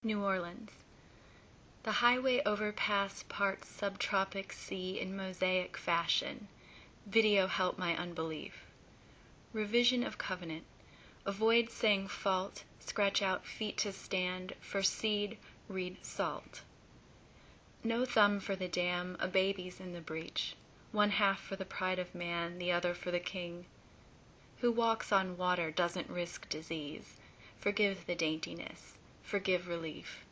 New Orleans. The highway overpass parts subtropic sea in mosaic fashion. Video help my unbelief. Revision of covenant. Avoid saying fault, scratch out feet to stand, for seed, read salt. No thumb for the dam, a baby's in the breach. One half for the pride of man, the other for the king. Who walks on water doesn't risk disease. Forgive the daintiness, forgive relief.